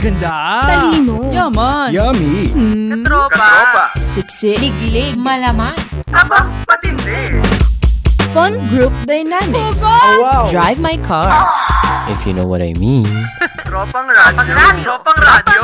Ganda! Talino. Yaman! Yummy! Katropa! Siksik. Liglig. Malaman. Aba, patindi! Fun group dynamics. Oh, wow! Drive my car. If you know what I mean. Tropang radyo! Tropang radyo!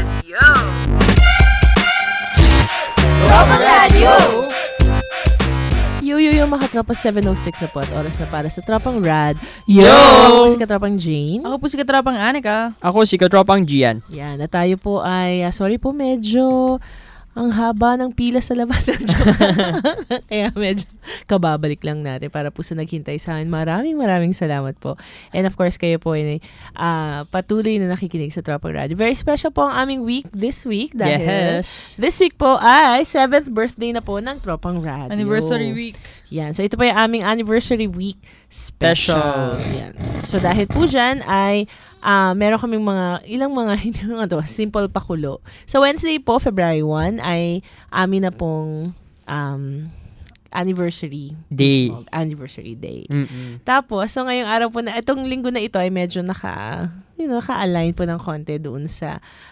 Tropang radyo. Yo, mga katropa, 7:06 na po at oras na para sa Tropang Rad. Yo! Ako po si Katropang Jane. Ako po si Katropang Anika. Ako si Katropang Gian. Yan, na tayo po ay, sorry po, medyo ang haba ng pila sa labas. Kaya medyo kababalik lang natin para po sa naghintay sa amin. Maraming salamat po. And of course, kayo po ay patuloy na nakikinig sa Tropang Radio. Very special po ang aming week this week dahil this week po ay 7th birthday na po ng Tropang Radio. Anniversary week. Yan. So, ito po yung aming anniversary week special. Yan. So, dahil po dyan ay meron kaming ilang mga simple pakulo. So, Wednesday po, February 1, ay amin na pong anniversary Day. Anniversary day. Mm-mm. Tapos, so ngayong araw po na, itong linggo na ito ay medyo naka-align po ng konti doon sa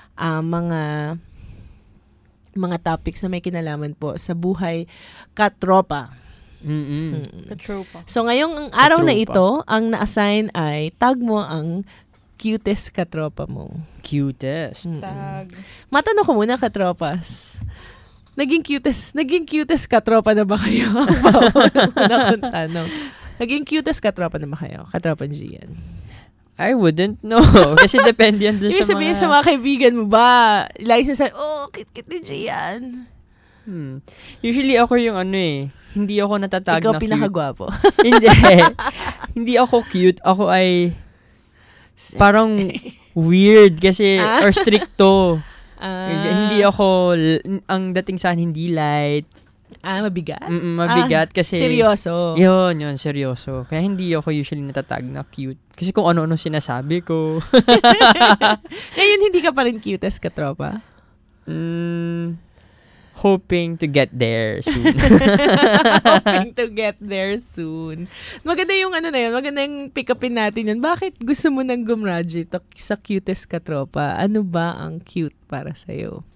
mga topics na may kinalaman po sa buhay katropa. Katropa. So, ngayong araw na ito, ang na-assign ay tag mo ang cutest katropa mo. Cutest. Tag. Matanong ko muna, katropas. Naging cutest katropa na ba kayo? Una kong tanong. Naging cutest katropa na ba kayo? Katropa Gian. I wouldn't know. Kasi depende yan doon sa mga... Ibig sabihin sa mga kaibigan mo ba? Lagi sinasabi, cute ni Gian. Usually ako yung hindi ako natatag Ikaw na cute. pinakagwapo. Hindi. Hindi ako cute. Ako ay parang weird kasi or stricto. Hindi ako ang dating sa akin hindi light. Mabigat? Mabigat kasi seryoso. Yun, seryoso. Kaya hindi ako usually natatag na cute. Kasi kung ano-ano sinasabi ko. Ngayon hindi ka pa rin cutest katropa? Hoping to get there soon. Hoping to get there soon. Maganda yung maganda yung pick upin natin yun. Bakit gusto mo nang gumraduate sa cutest katropa? Ano ba ang cute para sa'yo?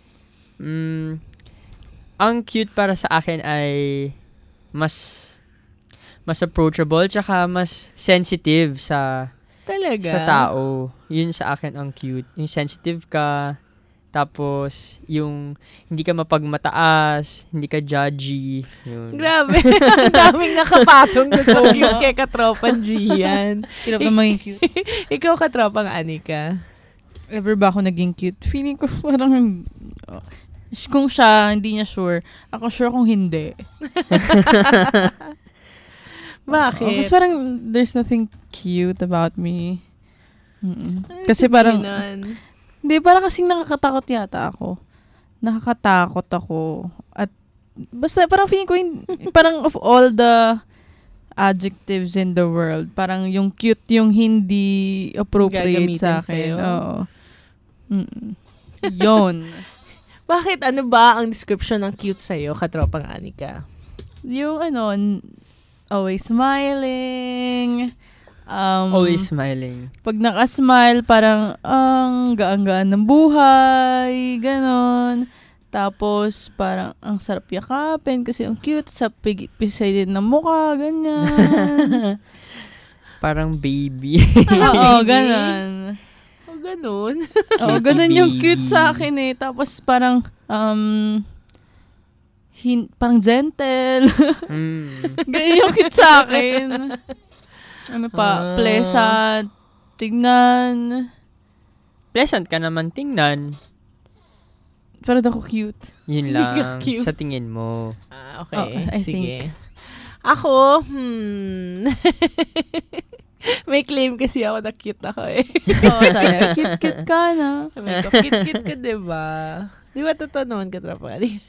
Ang cute para sa akin ay mas approachable tsaka mas sensitive sa tao. Yun sa akin ang cute. Yung sensitive ka, tapos yung hindi ka mapagmataas, hindi ka judgy. Yun. Grabe. Ang daming nakapatong na so cute kay Katropang Gian. Hirap na maging cute. Ikaw, Katropang Anika. Ever ba ako naging cute? Feeling ko parang... kung siya, hindi niya sure. Ako sure kung hindi. Bakit? Kasi parang there's nothing cute about me. Kasi parang... Hindi, parang kasing nakakatakot yata ako. Nakakatakot ako. At basta parang feeling ko, parang of all the adjectives in the world, parang yung cute yung hindi appropriate sa akin. Oo. Yun. Bakit? Ano ba ang description ng cute sa'yo, Katropang Anika? Yung always smiling. Always smiling. Pag naka-smile, parang ang gaan-gaan ng buhay, ganon. Tapos, parang ang sarap yakapin kasi ang cute sa pisay din ng mukha, ganyan. Parang baby. Oo, ganon. Ganon. Oo, ganon yung cute sa akin eh. Tapos, parang parang gentle. Ganyan yung cute sa akin. Pleasant. Tignan. Pleasant ka naman tingnan. Pero ako cute. Yun lang. Cute. Sa tingin mo. Okay. I sige. think. Ako, may claim kasi ako na cute ako eh. Oo, sana. Cute ka na. Sabi ko, cute ka, diba? Di ba totoo naman, Katropang Anika?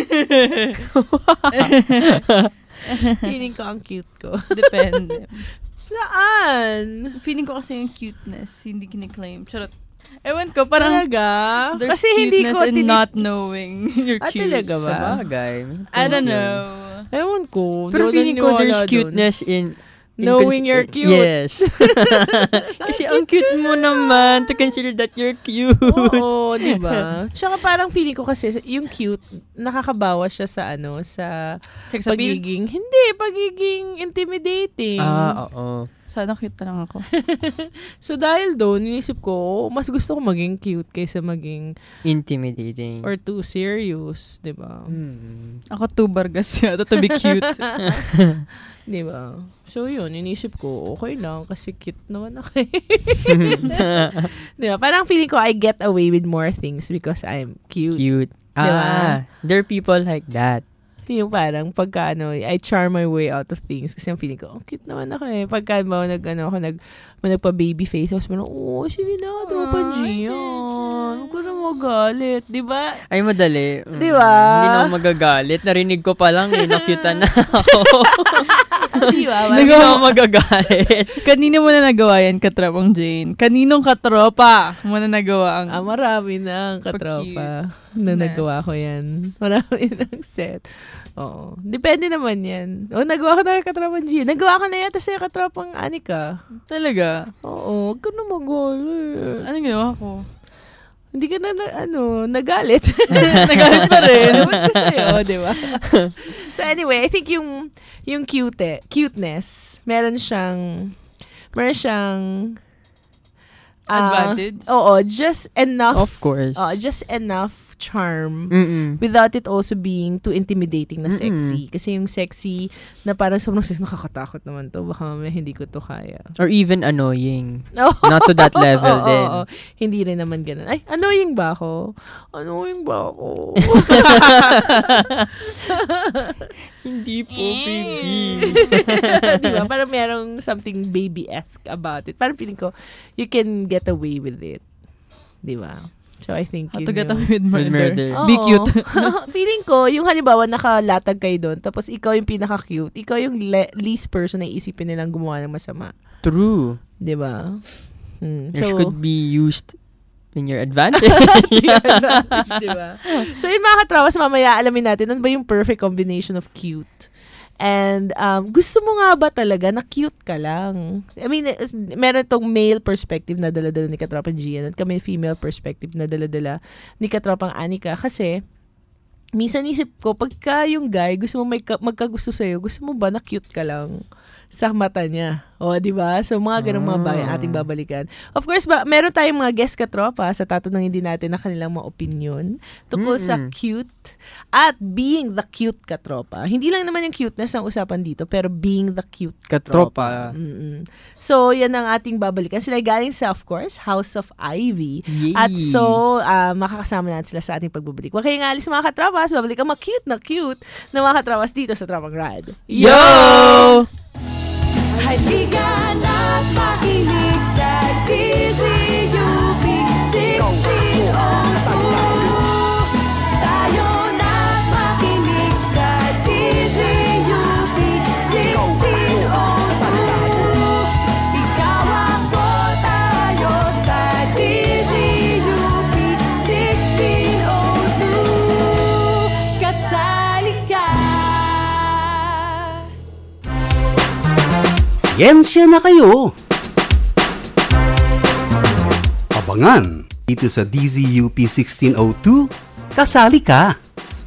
Feeling ko ang cute ko. Depende. Saan? Feeling ko kasi yung cuteness, hindi kiniklaim. Charot. Ewan ko, parang talaga? there's Kasi hindi ko cuteness in not knowing you're cute. Talaga ba? Sa bagay. I don't know. Ewan ko. Pero feeling ko there's cuteness in Knowing you're cute. Yes. Kasi ang cute mo naman to consider that you're cute. Oo, di ba? Tsaka parang feeling ko kasi yung cute, nakakabawas siya sa sa Sex appeal? pagiging intimidating. Oo. Sana cute na lang ako. So dahil doon, inisip ko, mas gusto ko maging cute kaysa maging Intimidating. or too serious, di ba? Ako 2 bargas yata to be cute. Di ba? So yun, inisip ko, okay lang kasi cute naman ako. Di ba? Parang feeling ko I get away with more things because I'm cute. Cute. Diba? There are people like that. Yung parang pagka I charm my way out of things kasi ang feeling ko, cute naman ako eh. Pagka nagpa-baby face, tapos parang, sige na, tropa G yan. Huwag ko na magalit. Di ba? Ay, madali. Di ba? Hindi na ako magagalit. Narinig ko pa lang nakyutan na ako. Di ba? Hindi na ako magagalit. Kanino mo na nagawa yan, katropang Jane? Kaninong katropa mo na nagawa ang... Marami na ang katropa na nagawa ko yan. Marami ng set. Oo. Depende naman yan. Nagawa ko na kay katropang G. Nagawa ko na yata sa katropang Anika. Talaga? Oo. Huwag ka na magalit. Anong ginawa ko? Hindi ka na, nagalit. Nagalit pa rin. Naman ko sa'yo, di ba? So anyway, I think yung cuteness, meron siyang advantage? Oo, just enough. Of course. Just enough charm without it also being too intimidating na sexy. Kasi yung sexy na parang sobrang nakakatakot naman to. Baka mamaya hindi ko to kaya. Or even annoying. Not to that level din. Hindi rin naman ganun. Ay, annoying ba ako? Hindi po, baby. Diba? Parang merong something baby-esque about it. Parang feeling ko, you can get away with it. Diba? So, I think How to get away with murder. Oo. Be cute. Feeling ko, yung halimbawa, nakalatag kayo doon, tapos ikaw yung pinaka-cute, ikaw yung least person na isipin nilang gumawa ng masama. True. Diba? Which could be used in your advantage. Diba? So, yung mga katrawas, mamaya alamin natin, ano ba yung perfect combination of cute? And gusto mo nga ba talaga na cute ka lang? I mean, meron itong male perspective na dala-dala ni Katropang Gian at kami female perspective na dala-dala ni Katropang Anika. Kasi, minsan isip ko, pagka yung guy, gusto mo magkagusto sa'yo, gusto mo ba na cute ka lang sa mata niya? Di ba? So, mga ganung mga bagay ating babalikan. Of course, meron tayong mga guest katropa sa tatanungin din natin na kanilang mga opinion tungkol sa cute at being the cute katropa. Hindi lang naman yung cuteness ang usapan dito, pero being the cute katropa. So, yan ang ating babalikan. Sila galing sa, of course, House of Ivy. Yay. At so, makakasama natin sila sa ating pagbabalik. Huwag kayong alis mga katropas. Babalik ang mga cute na mga katropas dito sa Tropang Rad. Yo! Halikan at makinig sa DZUP 1602. Tayo na makinig sa DZUP 1602. Ikaw ako, tayo sa DZUP 1602. Kasali ka. Siyensya na kayo! Abangan dito sa DZUP 1602, kasali ka!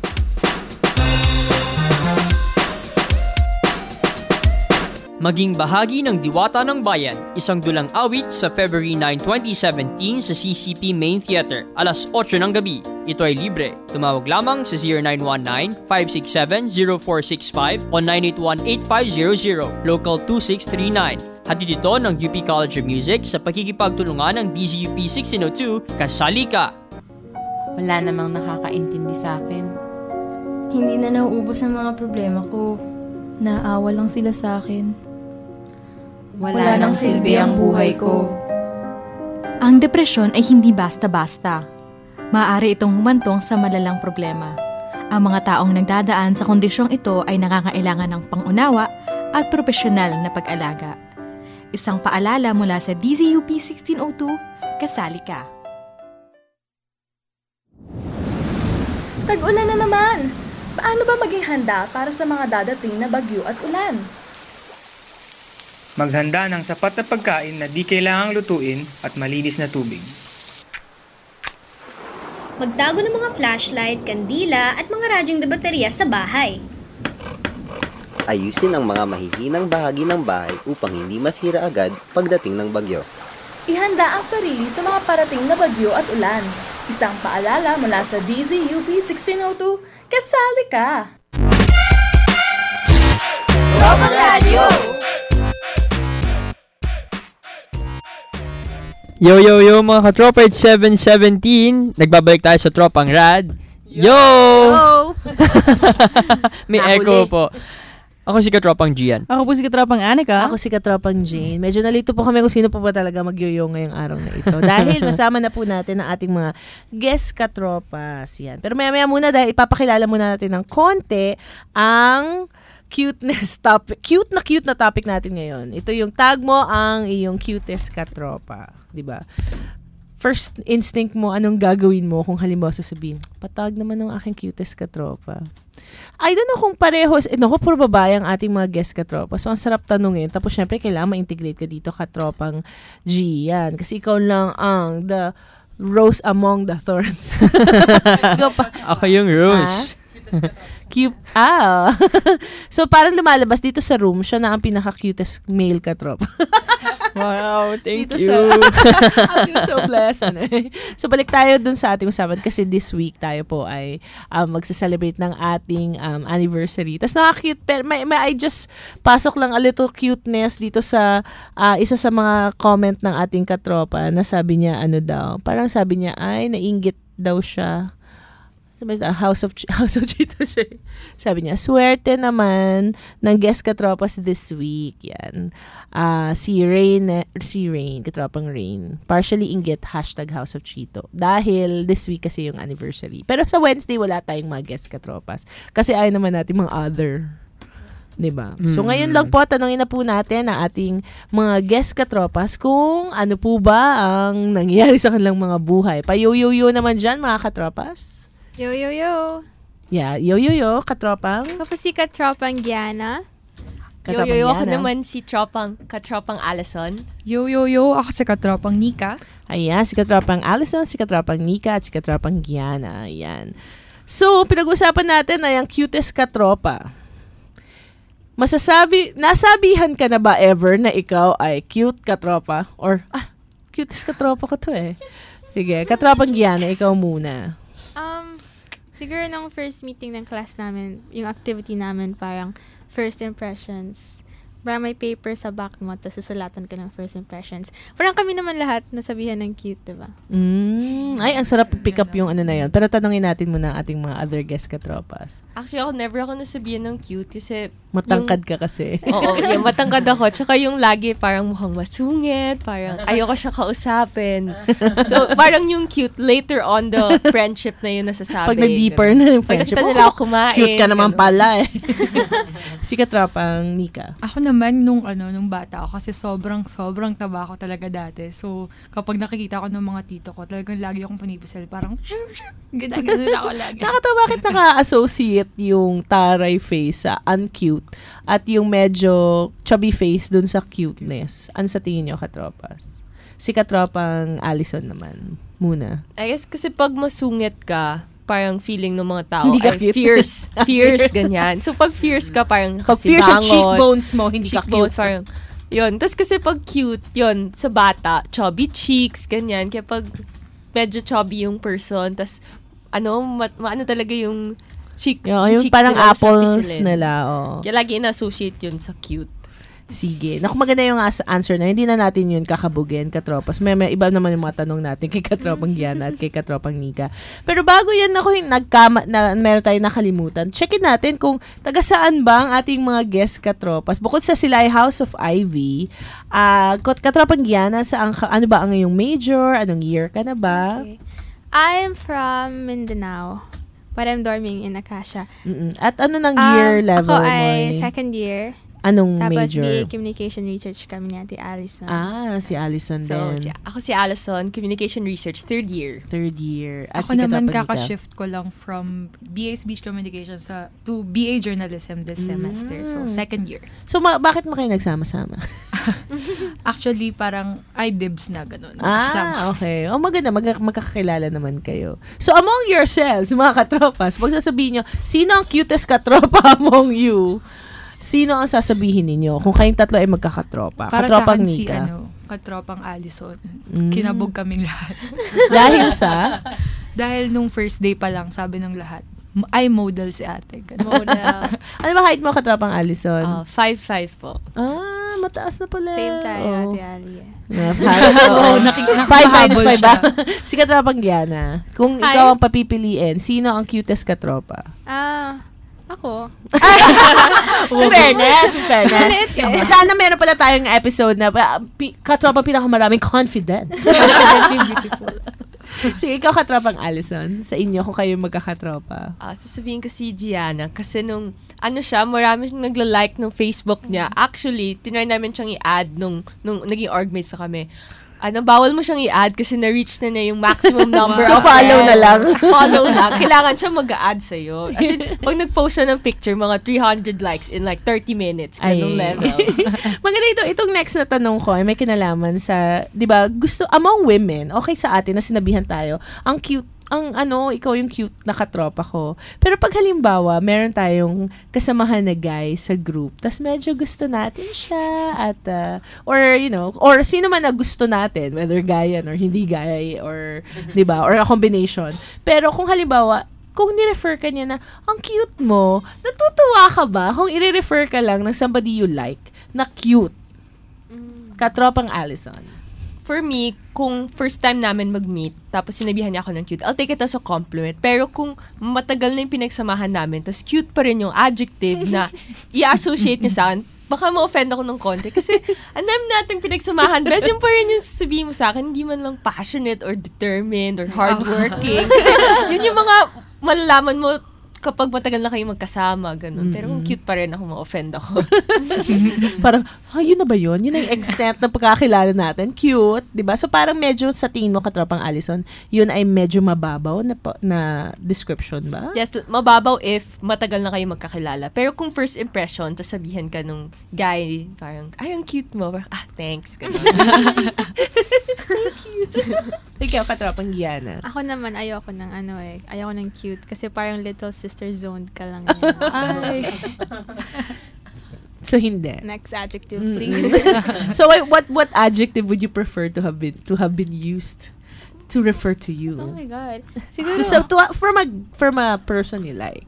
Maging bahagi ng Diwata ng Bayan, isang dulang awit sa February 9, 2017 sa CCP Main Theater, alas 8 ng gabi. Ito ay libre. Tumawag lamang sa 0919-567-0465 o 981-8500, Local 2639. Hatid ito ng UP College of Music sa pagkikipagtulungan ng DZUP 1602, kasali ka! Wala namang nakakaintindi sa akin. Hindi na nauubos ang mga problema ko. Naawa lang sila sa akin. Wala nang silbi ang buhay ko. Ang depresyon ay hindi basta-basta. Maaari itong humantong sa malalang problema. Ang mga taong nagdadaan sa kondisyong ito ay nangangailangan ng pangunawa at profesional na pag-alaga. Isang paalala mula sa DZUP 1602, kasali ka. Tag-ulan na naman! Paano ba maging handa para sa mga dadating na bagyo at ulan? Maghanda ng sapat na pagkain na di kailangang lutuin at malinis na tubig. Magtago ng mga flashlight, kandila at mga radyong de baterya sa bahay. Ayusin ang mga mahihinang bahagi ng bahay upang hindi masira agad pagdating ng bagyo. Ihanda ang sarili sa mga parating na bagyo at ulan. Isang paalala mula sa DZUP 1602, kasali ka! Tropang Radyo! Yo, mga katropa, it's 7:17. Nagbabalik tayo sa Tropang Rad. Yo! May echo po. Ako si Katropang Gian. Ako po si Katropang Anika. Ako si Katropang Jane. Medyo nalito po kami kung sino po ba talaga magyoyo ngayong araw na ito. Dahil masama na po natin ang ating mga guest katropas. Yan. Pero maya muna dahil ipapakilala muna natin ng konti ang cuteness topic. Cute na topic natin ngayon. Ito yung tag mo ang iyong cutest katropa. Diba? First instinct mo, anong gagawin mo kung halimbawa sasabihin, patag naman ng aking cutest katropa. I don't know kung parehos, puro babae ang ating mga guest katropa. So, ang sarap tanungin. Tapos, syempre, kailangan ma-integrate ka dito, Katropang G. Yan. Kasi ikaw lang ang the rose among the thorns. Ako yung rose. Cute. So, parang lumalabas dito sa room, siya na ang pinaka-cutest male katropa. Wow, thank dito you. I'm so blessed. So, balik tayo dun sa ating usapan kasi this week tayo po ay magsa-celebrate ng ating anniversary. Tapos nakaka-cute, pero may I just pasok lang a little cuteness dito sa isa sa mga comment ng ating katropa na sabi niya, parang sabi niya, ay, nainggit daw siya. House of Chito siya. Sabi niya, swerte naman ng guest katropas this week. Yan. Si Rain, Katropang Rain. Partially inggit, #House of Chito. Dahil this week kasi yung anniversary. Pero sa Wednesday, wala tayong mga guest katropas. Kasi ayaw naman natin mga other. Diba? So ngayon lang po, tanongin na po natin ang ating mga guest katropas kung ano po ba ang nangyayari sa kanilang mga buhay. Pa-yo-yo-yo naman dyan, mga katropas. Yo. Yeah, yo, katropang. Ako si Katropang Giana. Yo, ako naman si Katropang Allison. Yo, ako si Katropang Nika. Ayan, si Katropang Allison, si Katropang Nika, at si Katropang Giana. Ayan. So, pinag-usapan natin ay ang cutest katropa. Nasabihan ka na ba ever na ikaw ay cute katropa? Or, cutest katropa ko to eh. Sige, Katropang Giana, ikaw muna. Siguro nung first meeting ng class namin, yung activity namin parang first impressions. Parang may paper sa back mo, tapos susulatan ka ng first impressions. Parang kami naman lahat nasabihan ng cute, diba? Ay, ang sarap pick up yung ano na yun. Pero tanongin natin muna ang ating mga other guest katropas. Actually, never ako nasabihan ng cute kasi matangkad ka kasi. Oo, yung matangkad ako. Tsaka yung lagi parang mukhang masungit, parang ayoko siya kausapin. So, parang yung cute, later on the friendship na yun nasasabi. Pag na-deeper na yung friendship, nila ako kumain. Cute ka naman pala eh. Si Katropang Nika. Ako naman nung bata ako kasi sobrang taba ko talaga dati. So, kapag nakikita ko ng mga tito ko, talagang lagi akong panipusel. Parang, gano'n ako lagi. Nakatawa, bakit naka-associate yung taray face sa uncute at yung medyo chubby face dun sa cuteness? Ano sa tingin nyo, katropas? Si Katropang Allison naman, muna. I guess kasi pag masungit ka, parang feeling ng mga tao hindi ka ay fierce, ganyan. So, pag fierce ka, parang pag fierce yung cheekbones mo, hindi ka cute. Parang, yun. Tapos kasi pag cute, yun, sa bata, chubby cheeks, ganyan. Kaya pag medyo chubby yung person, tapos, ano talaga yung cheeks parang nila, apples nila. Kaya lagi na-associate yun sa cute. Sige. Naku, maganda yung answer na. Hindi na natin yun kakabugin, katropas. May iba naman yung mga tanong natin kay Katropang Giana at kay Katropang Nika. Pero bago yan, meron tayong nakalimutan. Checkin natin kung taga saan ba ang ating mga guest katropas. Bukod sa sila ay House of Ivy, Katropang Giana, ano ba ang iyong major? Anong year ka na ba? Okay. I'm from Mindanao, but I'm dorming in Acacia. At ano ng year level mo? Ako ay second year. Anong tapos major? BA Communication Research kami ni Ate Allison. Si Allison din. Ako si Allison, Communication Research, third year. At ako naman kakashift ko lang from BA Speech Communication to BA Journalism this semester. So, second year. So, bakit mo kayo nagsama-sama? Actually, parang, dibs na, ganun. Okay. Maganda. Magkakakilala naman kayo. So, among yourselves, mga katropas, magsasabihin nyo, sino ang cutest katropa among you? Sino ang sasabihin ninyo kung kayong tatlo ay magkakatropa? Para Katropang sa akin Nika. Katropang Allison. Kinabog kaming lahat. Dahil sa? Dahil nung first day pa lang, sabi ng lahat, ay model si ate. Model. Ano ba height mo, katropang Allison? 5'5" po. Mataas na pala. Same tayo, Ate Ali. 5 minus 5 ba? Si katropang Gianna. Kung ikaw ang papipiliin, sino ang cutest katropa? Ako. In fairness. Sana meron pala tayong episode na katropang pinakamaraming confidence. Beautiful. Sige, ikaw katropang Allison. Sa inyo, kung kayo magkakatropa. Sasabihin ko si Gianna kasi nung marami siyang nagla-like ng Facebook niya. Actually, tinry namin siyang i-add nung naging orgmates na kami. Bawal mo siyang i-add kasi na-reach na yung maximum number So, of follow na lang. Follow lang. Kailangan siya mag-a-add sa'yo. As in, pag nag-post siya ng picture, mga 300 likes in like 30 minutes. Ganong level. Maganda itong next na tanong ko ay may kinalaman sa, di ba, among women, okay sa atin na sinabihan tayo, ang cute, ikaw yung cute na katropa ko. Pero pag halimbawa, meron tayong kasamahan na guy sa group, tas medyo gusto natin siya at, or sino man na gusto natin, whether guy yan or hindi guy, or, di ba, or a combination. Pero kung halimbawa, kung ni-refer ka niya na, ang cute mo, natutuwa ka ba kung i-refer ka lang ng somebody you like na cute? Katropang Allison. For me, kung first time namin mag-meet, tapos sinabihan niya ako ng cute, I'll take it as a compliment. Pero kung matagal na yung pinagsamahan namin, tapos cute pa rin yung adjective na i-associate niya sa akin, baka ma-offend ako ng konti. Kasi, ang dami natin pinagsamahan. Best yung pa rin yung sasabihin mo sa akin, hindi man lang passionate or determined or hardworking. Kasi, yun yung mga malalaman mo kapag matagal na kayo magkasama, ganun. Pero kung cute pa rin ako, ma-offend ako. Parang, yun na ba yun? Yun ang extent na pagkakilala natin. Cute, di ba? So, parang medyo sa tingin mo, katropang Allison, yun ay medyo mababaw na description ba? Yes, mababaw if matagal na kayo magkakilala. Pero kung first impression, tas sabihan ka nung guy, parang, ang cute mo. Parang, thanks. Ganun. Thank you. Ikaw, katropang Gianna. Ako naman, ayoko ng cute. Kasi parang little sister zoned ka lang yan. Ay. So, hindi. Next adjective, please. So, what adjective would you prefer to have been used to refer to you? Oh my God. Siguro. So, from a person you like.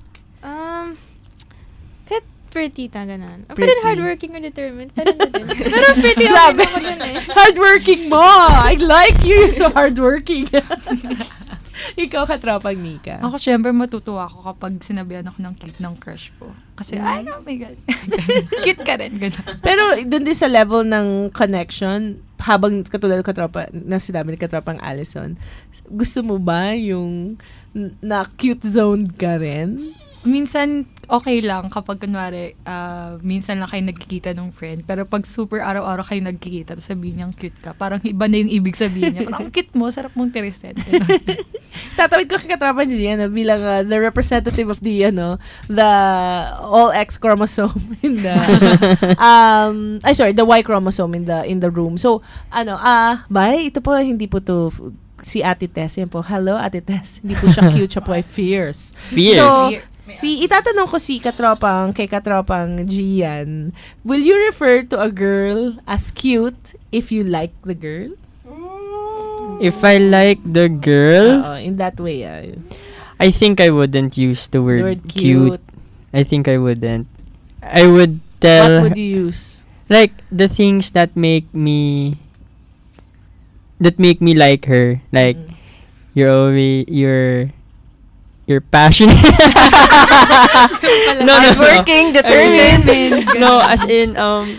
Kahit pretty ta, ganun. Pero hardworking or determined, pero na din. Pero pretty okay naman dun Hardworking mo! I like you! You're so hardworking. Ikaw, katropang Nika. Ako, syempre, matutuwa ako kapag sinabihan ako ng cute ng crush ko. Kasi, oh my God. Cute ka rin. Ganun. Pero, dun din sa level ng connection, habang katulad katropa, na sinabi ni katropang Allison, gusto mo ba yung na cute zone ka rin? Minsan, okay lang kapag kunwari, minsan lang kayo nagkikita ng friend. Pero pag super araw-araw kayo nagkikita, tapos sabihin niyang cute ka, parang iba na yung ibig sabihin niya. Parang cute mo, sarap mong tiristin. Tatawid ko kay Katrapan Gianna bilang the representative of the all X chromosome in the the Y chromosome in the room. So, ito po, hindi po to si Ate Tess. Yan po. Hello, Ate Tess. Hindi po siya cute, siya po ay fierce. So, itatanong ko kay Katropang Gian, will you refer to a girl as cute if you like the girl? If I like the girl? In that way, I think I wouldn't use the word cute. I think I wouldn't. I would tell... What would you use? Like, the things that make me like her. Like, you're passionate. Hardworking, determined. No, as in,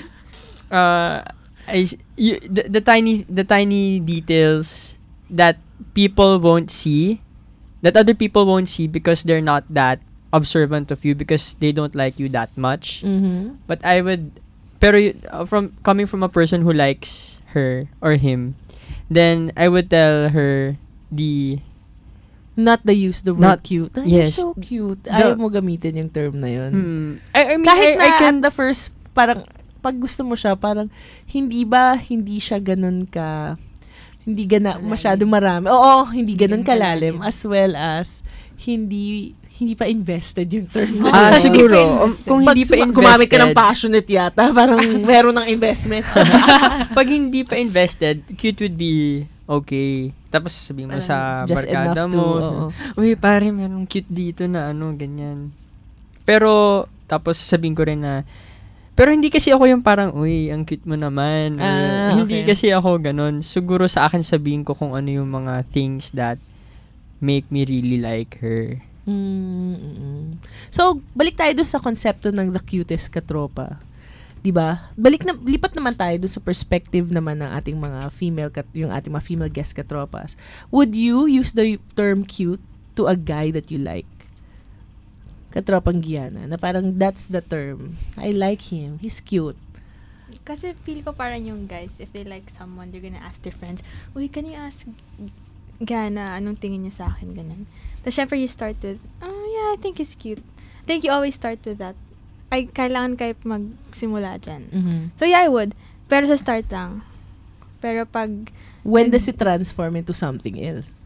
the tiny details that people won't see, that other people won't see because they're not that observant of you because they don't like you that much. Mm-hmm. But I would, pero coming from a person who likes her or him, then I would tell her not the use the word cute. Yes. You're so cute. Ayaw mo gamitin yung term na yun. I mean, kahit I can the first, parang pag gusto mo siya, parang hindi siya ganun ka, hindi masyado marami. Oo, hindi ganun kalalim. As well as, hindi pa invested yung term. Siguro. Kung hindi pa invested. Gumamit ka ng passionate yata, parang meron ng investment. Pag hindi pa invested, cute would be okay. Tapos sabihin mo sa barkada mo, uy, pare, merong cute dito na ganyan. Pero, tapos sabihin ko rin na, pero hindi kasi ako yung parang, uy, ang cute mo naman. Hindi kasi ako ganun. Siguro sa akin sabihin ko kung ano yung mga things that make me really like her. So, balik tayo dun sa konsepto ng the cutest katropa. Diba? Lipat naman tayo dun sa perspective naman ng ating mga yung ating mga female guest katropas. Would you use the term cute to a guy that you like? Katropang Gianna, na parang that's the term. I like him. He's cute. Kasi feel ko parang yung guys, if they like someone, they're gonna ask their friends, uy, can you ask Gianna, anong tingin niya sa akin, ganun. Tapos syempre you start with, yeah, I think he's cute. I think you always start with that. Ay, kailangan kayo magsimula dyan. So yeah, I would. Pero sa start lang. Pero pag... When does it transform into something else?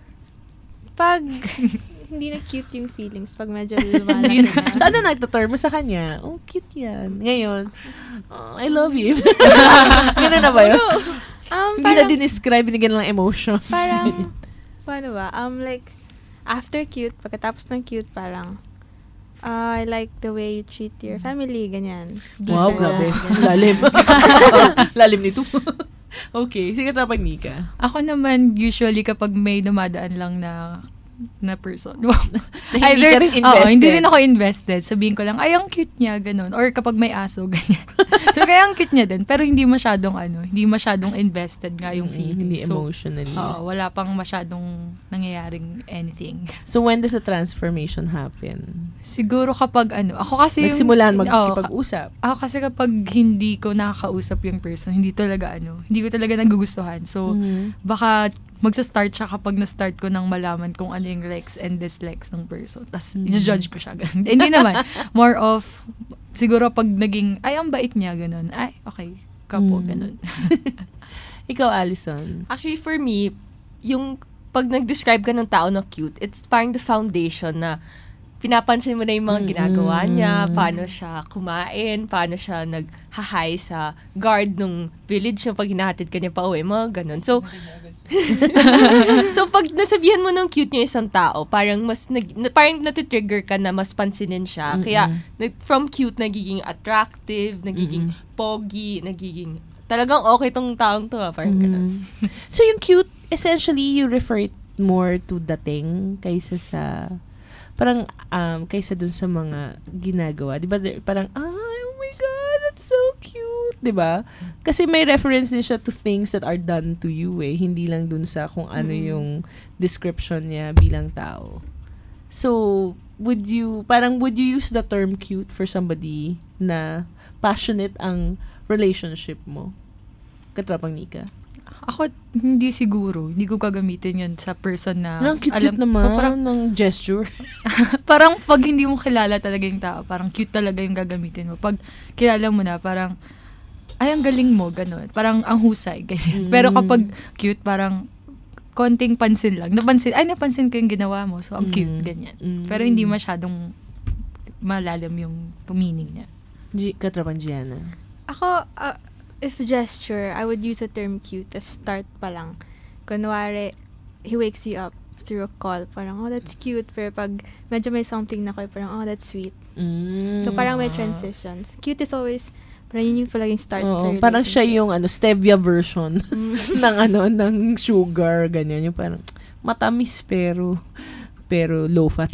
Pag hindi na cute yung feelings, pag medyo lumalaki na. So ano nagtaturn mo sa kanya? Oh, cute yan. Ngayon, I love you. Gano'n na ba yun? Hindi na din-describe, binigyan lang emotion. Parang, paano ba? Like, after cute, pagkatapos ng cute, parang, I like the way you treat your family, ganyan. Wow, grabe. Lalim. Lalim nito. Okay, sige tapos Nika. Ako naman, usually kapag may dumadaan lang na person. Hindi ka rin invested. Hindi rin ako invested. Sabihin ko lang, ay, ang cute niya, ganun. Or kapag may aso, ganyan. So, kaya ang cute niya din. Pero hindi masyadong invested nga yung feeling. Hindi emotionally. Wala pang masyadong nangyayaring anything. So, when does the transformation happen? Siguro kapag ako kasi nagsimulan magkipag-usap. Ako kasi kapag hindi ko nakakausap yung person, hindi ko talaga nagugustuhan. So, baka magsa-start siya kapag na-start ko nang malaman kung ano yung likes and dislikes ng person. Tapos, i-judge ko siya. Ganun. Hindi naman. More of, siguro pag naging, ay, ang bait niya, ganun. Ay, okay. Kapo, ganun. Ikaw, Allison? Actually, for me, yung pag nag-describe ka ng tao na cute, it's parang the foundation na pinapansin mo na yung mga ginagawa niya, paano siya kumain, paano siya nag-hi sa guard nung village niya pag hinahatid ka niya pa uwi, mga ganun. So, so pag nasabihan mo ng cute yung isang tao, parang parang natitrigger ka na mas pansinin siya. Kaya from cute nagiging attractive, nagiging pogi, nagiging talagang okay tong taong to, parang ganun. So yung cute, essentially you refer it more to dating kaysa sa parang kaysa dun sa mga ginagawa. 'Di ba? Parang oh my god, that's so cute, 'di ba? Kasi may reference din siya to things that are done to you hindi lang dun sa kung ano yung description niya bilang tao. So, would you use the term cute for somebody na passionate ang relationship mo? Katropang Nika? Ako, hindi siguro. Hindi ko gagamitin yun sa person na... Ang cute naman, parang, ng gesture. Parang pag hindi mo kilala talaga yung tao, parang cute talaga yung gagamitin mo. Pag kilala mo na, parang, ay, ang galing mo, ganun. Parang ang husay, ganyan. Pero kapag cute, parang konting pansin lang. Napansin ko yung ginawa mo, so ang cute, ganyan. Pero hindi masyadong malalim yung meaning niya. Katropang Gianna? Ako, if gesture, I would use the term cute if start pa lang. Kunwari, he wakes you up through a call. Parang, oh, that's cute. Pero pag medyo may something na kayo, parang, oh, that's sweet. So, parang may transitions. Cute is always, parang yun yung palaging start sa relationship. Parang siya yung stevia version ng sugar, ganyan. Yung parang matamis pero low fat.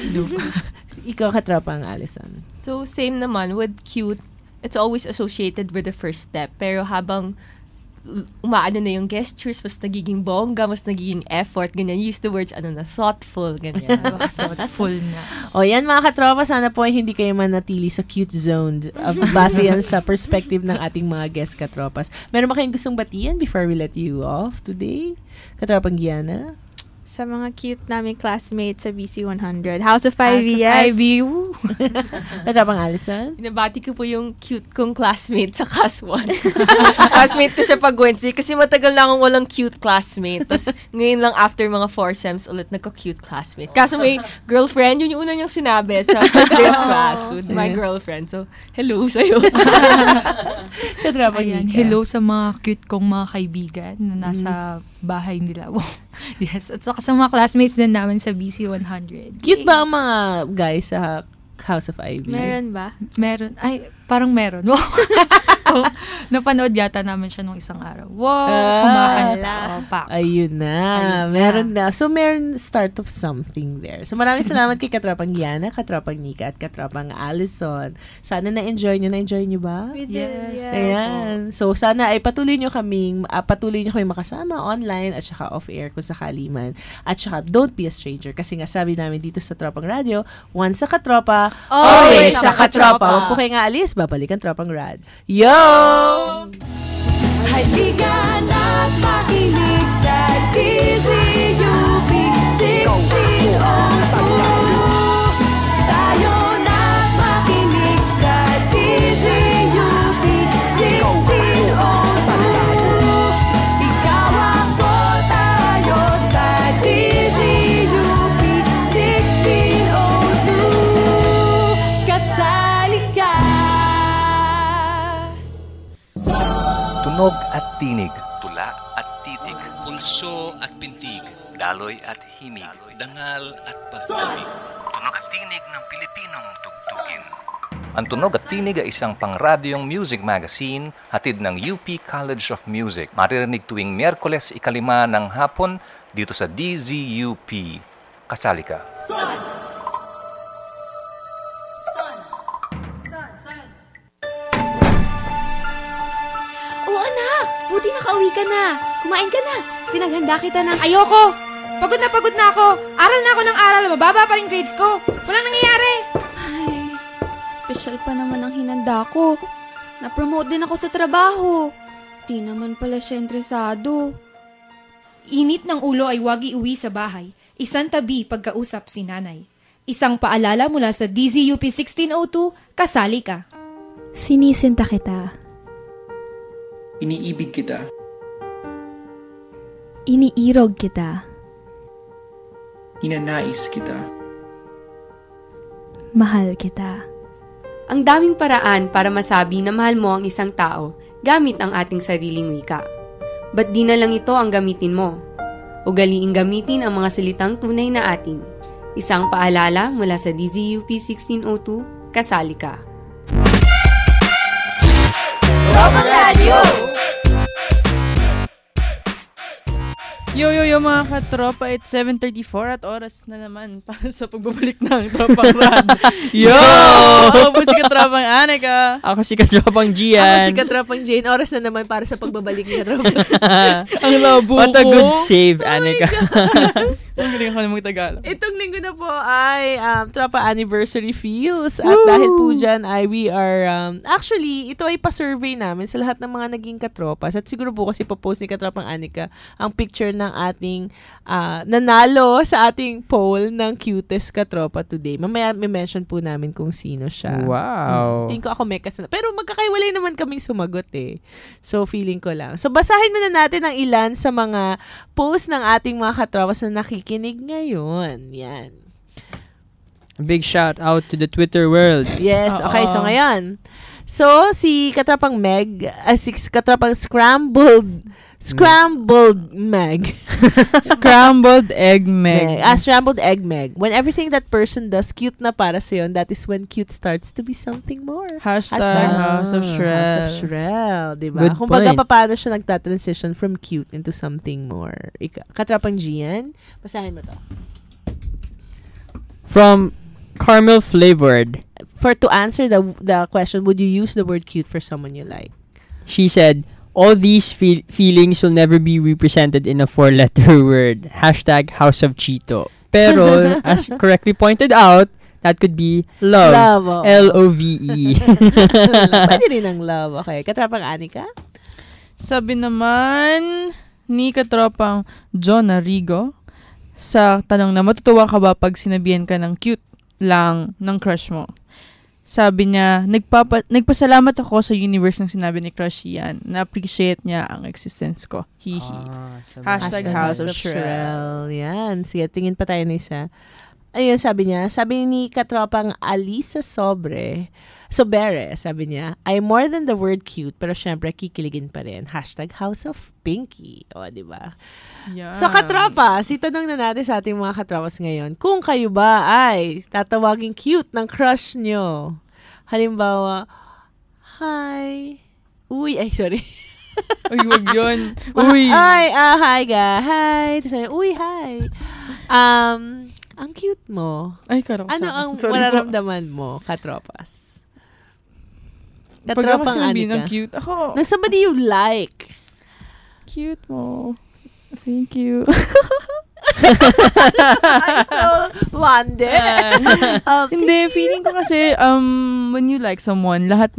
Ikaw, Katropang Allison. So, same naman with cute. It's always associated with the first step. Pero habang umaano na yung gestures, mas nagiging bongga, mas nagiging effort, ganyan. Use the words, thoughtful, ganyan. Thoughtful na. O yan mga katropa, sana po ay hindi kayo manatili sa cute zone. Base yan sa perspective ng ating mga guest katropas. Meron ba kayong gustong batiyan before we let you off today? Katropang Gianna? Sa mga cute namin classmates sa BC 100. House of Ivy, yes. Ivy, Katrapang Allison? Binabati ko po yung cute kong classmate sa CAS 1. Classmate ko siya pag Wednesday kasi matagal na akong walang cute classmate. Tapos ngayon lang after mga 4 sems ulit nagka-cute classmate. Kaso may girlfriend, yun yung una niyang sinabi sa first day of class with my girlfriend. So, hello sa'yo. Katrapang Ayan, Nika. hello sa mga cute kong mga kaibigan na nasa bahay nila. Yes, at saka sa mga classmates din namin sa BC 100. Cute ba ang mga guys sa House of Ivy? Meron ba? Meron. Ay, parang meron. Napanood yata namin siya nung isang araw. Wow! Kumakanta. Ayun na. Meron na. So, meron start of something there. So, maraming salamat kay Katrapang Gianna, Katrapang Nika, at Katrapang Allison. Sana na-enjoy nyo. Na-enjoy nyo ba? We did, yes. Ayan. So, sana ay patuloy nyo kaming makasama online at saka off-air kung sakali man. At saka, don't be a stranger. Kasi nga, sabi namin dito sa Tropang Radio, once sa katropa, always sa katropa. Huwag po kayo nga alis, babalikan Tropang Rad. Yo! Halika na't makinig sa DZUP 1602. Tayo na't makinig sa DZUP 1602. Ikaw ako, tayo sa DZUP 1602. Kasali ka. Tunog at tinig, tula at titig, pulso at pintig, daloy at himig, dangal at pag-ibig. Tunog at tinig ng Pilipinong tugtugin. Ang Tunog at Tinig ay isang pangradyong music magazine hatid ng UP College of Music. Maririnig tuwing Miyerkules 5 ng hapon dito sa DZUP. Kasali ka. Buti nakauwi ka na. Kumain ka na. Pinaghanda kita ng... Ayoko! Pagod na ako. Aral na ako ng aral. Mababa pa rin grades ko. Walang nangyayari. Ay, special pa naman ang hinanda ko. Na-promote din ako sa trabaho. Di naman pala siya interesado. Init ng ulo ay wag iuwi sa bahay. Isang tabi pagkausap si nanay. Isang paalala mula sa DZUP 1602, kasali ka. Sinisinta kita. Iniibig kita. Iniirog kita. Hinanais kita. Mahal kita. Ang daming paraan para masabi na mahal mo ang isang tao gamit ang ating sariling wika. Ba't di na lang ito ang gamitin mo? Ugaliing gamitin ang mga salitang tunay na atin. Isang paalala mula sa DZUP 1602, kasali ka. Tropang Radio! Yo mga katropa, it's 7:34 at oras na naman para sa pagbabalik ng Tropang Rad. Yo! Ako po si Katropang Anika. Ako si Katropang Gian. Ako si Katropang Jane. Oras na naman para sa pagbabalik ng Katropang. Ang labo ko. What a good save, Anika. Ang galing ako ng mga Tagalog. Itong linggo na po ay Tropa Anniversary Feels. At dahil po dyan ay we are, actually, ito ay pa-survey namin sa lahat ng mga naging katropas. At siguro po kasi pa-post ni Katropang Anika ang picture ng ating nanalo sa ating poll ng cutest katropa today. Mamaya may mention po namin kung sino siya. Wow. Tingin ko ako mekas na. Pero magkakaiwalay naman kaming sumagot eh. So, feeling ko lang. So, basahin muna natin ang ilan sa mga post ng ating mga katropas na nakikinig ngayon. Yan. Big shout out to the Twitter world. Yes. Okay, so ngayon. So, si Katropang Meg, si Katropang Scrambled Meg. Scrambled Egg Meg. Scrambled Egg Meg. When everything that person does cute na para sa'yo, that is when cute starts to be something more. Hashtag House of Shrel. House of Shrel, diba? Good Kung point. paano siya nagta-transition from cute into something more. Katropang Gian, basahin mo to. From Caramel Flavored. To answer the question, would you use the word cute for someone you like? She said, all these feelings will never be represented in a 4-letter word. Hashtag House of Cheeto. Pero, as correctly pointed out, that could be love. Love. L-O-V-E. Pwede rin ang love. Okay. Katropang Anika? Sabi naman ni Katropang John Arrigo, sa tanong na matutuwa ka ba pag sinabihan ka ng cute lang ng crush mo. Sabi niya, nagpasalamat ako sa universe nang sinabi ni crush yan. Na-appreciate niya ang existence ko. Hihi. Hashtag House of Shrel. Yan. Sige, tingin pa tayo na isa. Ayun, sabi niya, sabi ni katropang Alisa Sobere, sabi niya, I'm more than the word cute, pero syempre, kikiligin pa rin. Hashtag House of Pinky. O, diba? Yeah. So, katropa, sitanong na natin sa ating mga katropas ngayon, kung kayo ba ay tatawaging cute ng crush nyo. Halimbawa, hi. Uy, ay, sorry. Uy, wag yun. Uy. Ay, hi, ga. Hi. Tapos, uy, hi. Ang cute mo. Ay, karoksa. Ano ang mararamdaman mo, katropas? Pag ako sinabi ng cute, ako. Na somebody you like. Cute mo. Thank you. I'm so wonder. Hindi, feeling ko kasi, when you like someone, lahat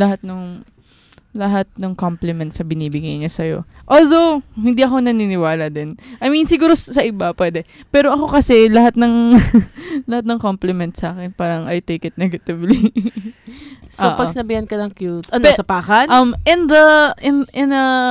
ng compliments sa binibigay niya sa'yo. Although, hindi ako naniniwala din. I mean, siguro sa iba pwede. Pero ako kasi, lahat ng compliments sa akin, parang I take it negatively. So, pag sinabihan ka ng cute, sapakan? In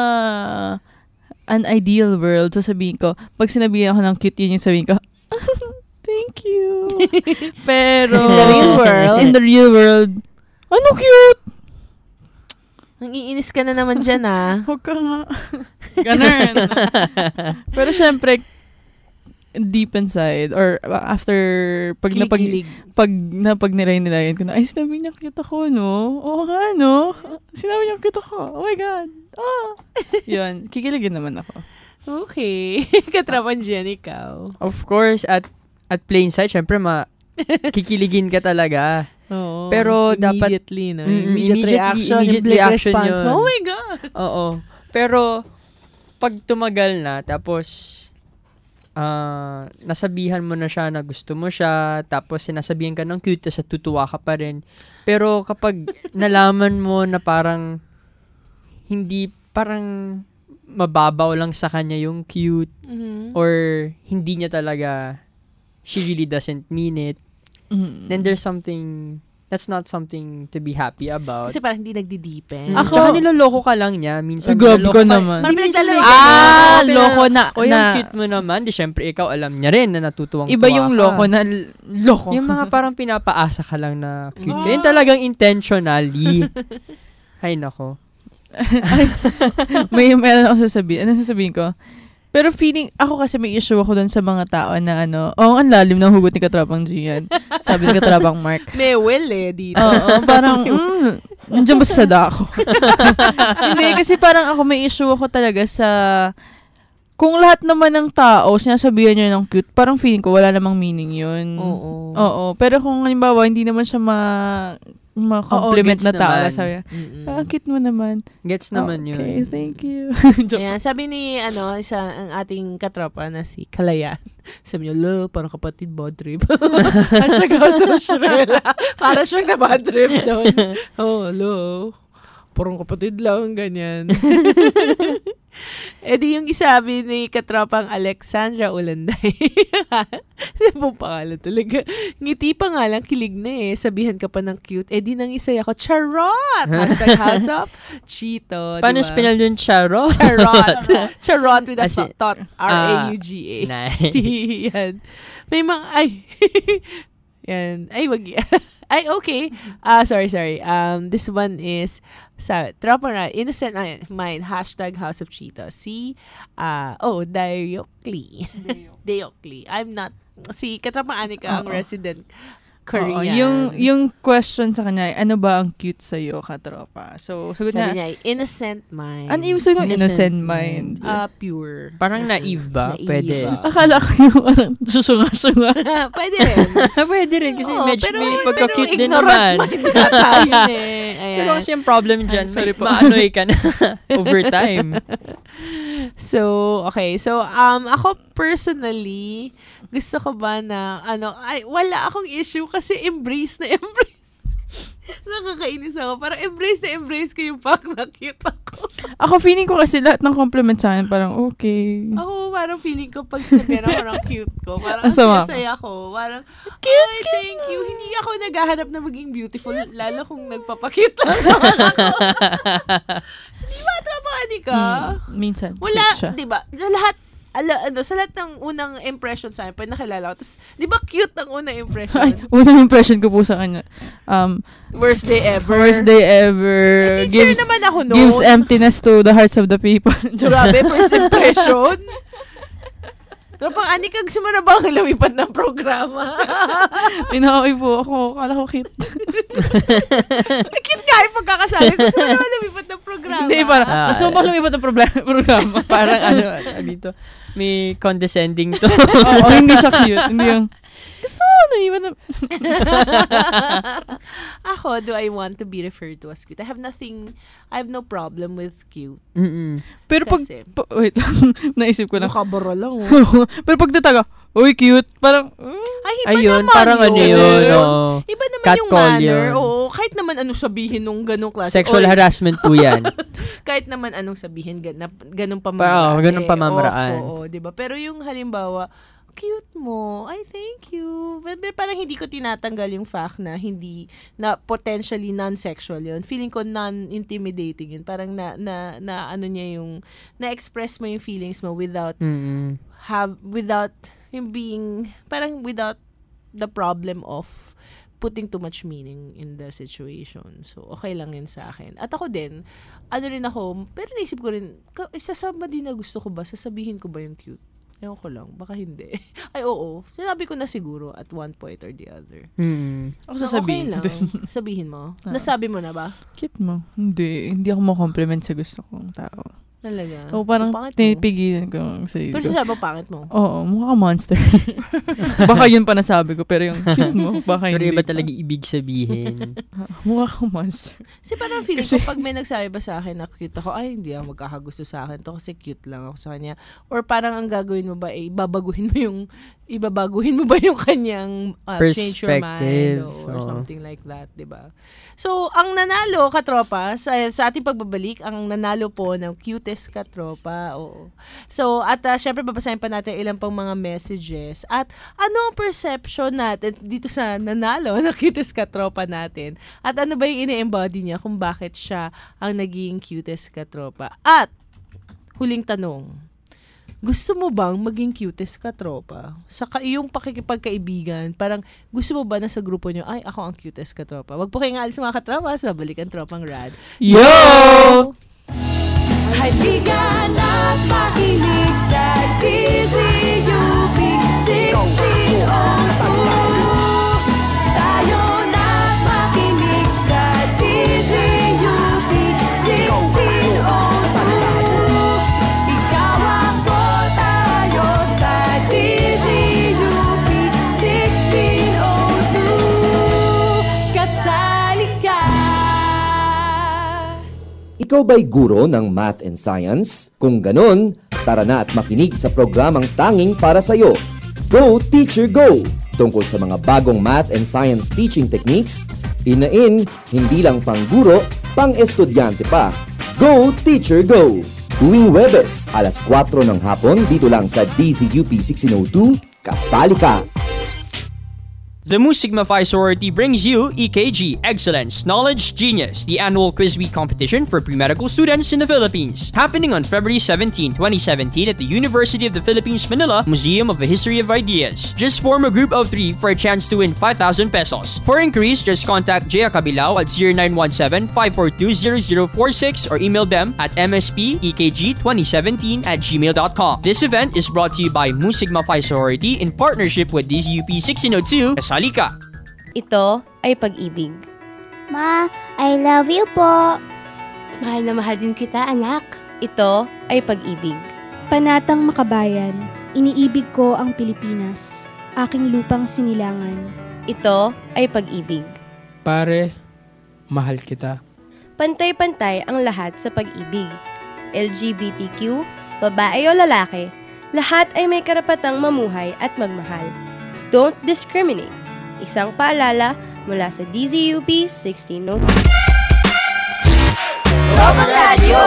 an ideal world, sasabihin ko, pag sinabihan ako ng cute, yun yung sabihin ko, thank you. Pero, in the real world, ano cute? Ang iinis ka na naman dyan, Huwag ka nga. Ganun. Pero syempre, deep inside, or after, pag niray-nilayan ko na, ay, sinabi niya cute ako, no? Oo nga, no? Sinabi niya cute ako. Oh my God. Yun, kikiligin naman ako. Okay. Katrapan dyan, ikaw. Of course, at plain sight, syempre, kikiligin ka talaga. Oo, pero immediately, dapat immediate reaction yun. Oh my God! Oo. Pero, pag tumagal na, tapos, nasabihan mo na siya na gusto mo siya, tapos sinasabihan ka ng cute, tapos tutuwa ka pa rin. Pero, kapag nalaman mo na parang, parang mababaw lang sa kanya yung cute, or hindi niya talaga, she really doesn't mean it, then there's something, that's not something to be happy about. Kasi parang hindi nagdi-deepen. Tsaka niloloko ka lang niya. Minsan grabe ko naman. Loko na. O yung cute mo naman, di syempre ikaw alam niya rin na natutuwang iba yung loko na loko. Yung mga parang pinapaasa ka lang na cute ka. Yung talagang intentionally. Ay, nako. may ako sasabihin. Ano sasabihin ko? Pero feeling, ako kasi may issue ako dun sa mga tao na ang lalim ng hugot ni Katrapang Gian. Sabi ni Katrapang Mark. May will dito. Oo, parang, nandiyan ba sa ako? Hindi, kasi parang ako may issue ako talaga sa, kung lahat naman ng tao, sinasabihan niya ng cute, parang feeling ko wala namang meaning yun. Oo. Pero kung halimbawa, hindi naman siya compliment na tao. Sabi niya, cute mo naman. Gets naman yun. Okay, thank you. Ayan, sabi ni, ang ating katropa na si Kalayan. Sabi niya, parang kapatid bad trip. Hashtag House of Shrel. Para siyang na bad trip doon. Parang kapatid lang, ganyan. Di yung isabi ni katropang Alexandra Ulanday. Ano pong pangalan talaga? Ngiti pa nga lang, kilig na sabihan ka pa ng cute. Di nang isay ako, charot! Hashtag House of Cheeto. Paano spinal yung charot? Charot with a thought. R-A-U-G-A. Nice. Yan. May mga, yan. Ay, wag yan. Ay, okay. Sorry. This one is sa Tropa Innocent Mind, hashtag House of Cheetos. Dayokli. I'm not, si Katrapa Anika, ang resident Korean. Yung question sa kanya, ano ba ang cute sa'yo, Katropa? So, sagot niya, innocent mind. Ano yung sagot ng innocent mind? Pure. Parang naive ba? Pwede. Akala ko yung parang susunga-sunga. Pwede rin. Pwede rin kasi medyo may pagka-cute din naman. Pero kasi yung problem dyan, maanoy ka na over time. So, okay. So, ako personally, gusto ko ba na, wala akong issue kasi embrace na embrace. Nakakainis ako. Parang embrace ko yung fact na cute ako. Ako feeling ko kasi lahat ng compliment sa akin parang okay. Ako parang feeling ko pag sinabihan ako ng cute ko, parang saya ako. Parang, cute. Thank you. Hindi ako naghahanap na maging beautiful, lalo kung nagpapakute lang naman ako. Di ba, trapani ka? Minsan. Wala, di ba? Sa lahat ng unang impression sa akin, pag nakilala ko, tapos, di ba cute ang unang impression? Ay, unang impression ko po sa kanya. Worst day ever. Worst day ever. Teacher naman ako noon. Gives emptiness to the hearts of the people. Grabe, first impression. Tropang Anika, gusto mo na ba ang lumipat ng programa? Inaoy po ako. Kala ko cute. Cute nga yung pagkakasali. Gusto mo na ba lumipat ng programa? Hindi, parang gusto mo ba lumipat ng programa? Parang dito, may condescending to. Oo, hindi siya cute. Hindi yung, gusto mo lumipat ng... Ako, do I want to be referred to as cute? I have no problem with cute. Pero wait lang, naisip ko lang. Nakabara lang. Pero pag tataga, uy, cute. Parang, ayun, parang ano yun. Iba naman Cat yung call manner. yun. Oo, kahit naman anong sabihin nung ganong klase. Sexual harassment po yan. Kahit naman anong sabihin, ganong pamamaraan. Ganong pamamaraan. Oo, diba? Pero yung halimbawa, cute mo. Ay, thank you. But parang hindi ko tinatanggal yung fact na potentially non-sexual yun. Feeling ko non-intimidating yun. Parang ano niya yung, na-express mo yung feelings mo without yung being, parang without the problem of putting too much meaning in the situation. So, okay lang yun sa akin. At ako din, pero naisip ko rin, sasama din na gusto ko ba? Sasabihin ko ba yung cute? Ewan ko lang, baka hindi. Ay, oo. Sinabi ko na siguro at one point or the other. Ako sasabihin. Okay lang. Sabihin mo. Nasabi mo na ba? Cute mo. Hindi ako mo-compliment sa gusto kong tao. Talaga? So, parang tinipigilan ko sa sarili ko. Pero sasabi mo, pangit mo? Oo, mukha ka monster. Baka yun pa nasabi ko, pero yung cute mo, baka hindi. Pero iba talaga ibig sabihin. Mukha ka monster. Kasi parang feeling ko, pag may nagsabi ba sa akin na cute ako, ay, hindi ako magkakagusto sa akin to kasi cute lang ako sa kanya. Or parang ang gagawin mo ba, ibabaguhin mo ba yung kanyang change your mind or something like that, diba? So, ang nanalo, katropa, sa ating pagbabalik, ang nanalo po ng cutest katropa. Oo. So, at syempre, babasahin pa natin ilang pang mga messages. At ano ang perception natin dito sa nanalo na cutest katropa natin? At ano ba yung ine-embody niya kung bakit siya ang naging cutest katropa? At, huling tanong, gusto mo bang maging cutest katropa? Sa iyong pakikipagkaibigan, parang gusto mo ba na sa grupo nyo, ay, ako ang cutest katropa? Wag po kayo nga alis mga katropas, babalik ang Tropang Rad. Yo! Halika na't makinig sa DZUP 1602. Tayo na't makinig sa DZUP 1602. Ikaw ako, tayo sa DZUP 1602. Kasali ka. Ikaw ba'y guro ng math and science? Kung ganon, tara na at makinig sa programang tanging para sa'yo. Go Teacher Go! Tungkol sa mga bagong math and science teaching techniques, in, hindi lang pang guro, pang estudyante pa. Go Teacher Go! Tuwing Webes, alas 4 ng hapon dito lang sa DZUP 1602, kasali ka! The Mu Sigma Phi sorority brings you EKG, Excellence, Knowledge, Genius, the annual quiz week competition for pre-medical students in the Philippines. Happening on February 17, 2017 at the University of the Philippines, Manila, Museum of the History of Ideas. Just form a group of 3 for a chance to win 5,000 pesos. For inquiries, just contact Jaya Cabilao at 0917-542-0046 or email them at mspekg2017@gmail.com. This event is brought to you by Mu Sigma Phi sorority in partnership with DZUP 1602. Halika. Ito ay pag-ibig. Ma, I love you po. Mahal na mahal din kita, anak. Ito ay pag-ibig. Panatang makabayan, iniibig ko ang Pilipinas, aking lupang sinilangan. Ito ay pag-ibig. Pare, mahal kita. Pantay-pantay ang lahat sa pag-ibig. LGBTQ, babae o lalaki, lahat ay may karapatang mamuhay at magmahal. Don't discriminate. Isang paalala mula sa DZUP 1602. Tropang Radio!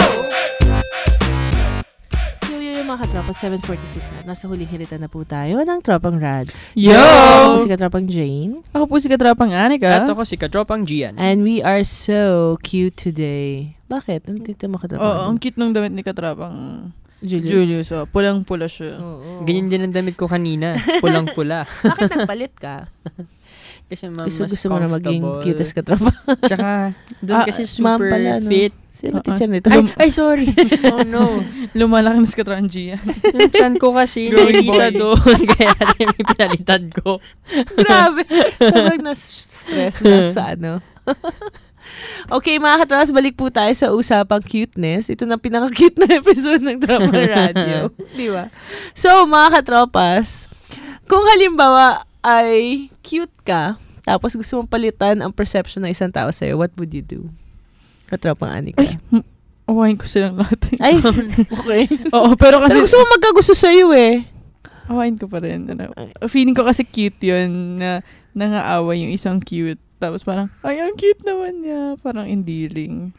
Yo, mga katropa, 7:46 na. Nasa huling hirita na po tayo ng Tropang Rad. Yo! Ako si Katropang Jane. Ako po si Katropang Anika. At ako si Katropang Gian. And we are so cute today. Bakit? Ang tita mo, Katropang? Oo, ang cute ng damit ni Katropang Julius. Oh, pulang-pula siya. Oo. Ganyan din ang damit ko kanina. Pulang-pula. Bakit nagpalit ka? Kasi gusto mo na maging cutest Katropa. Tsaka, doon kasi super pala, fit. Sino teacher nito? Ay, sorry. Oh, no. Lumalaki na si Katropang Gian. Yung chan ko kasi, nakikita doon. Kaya rin may pinalitan ko. Grabe. Sobrang na-stress na sa ano. Okay, mga katropas, balik po tayo sa usapang cuteness. Ito na pinaka-cute na episode ng Tropang Radio. Di ba? So, mga katropas, kung halimbawa ay cute ka, tapos gusto mong palitan ang perception ng isang tao sa'yo, what would you do? Katropang Anika. Ay, awahin ko silang lahat. Ay, okay. Oo, pero kasi... Pero gusto mo magkagusto sa'yo eh. Awahin ko pa rin. Feeling ko kasi cute yun na nangaaway yung isang cute. Tapos parang, ay, ang cute naman niya. Parang endearing.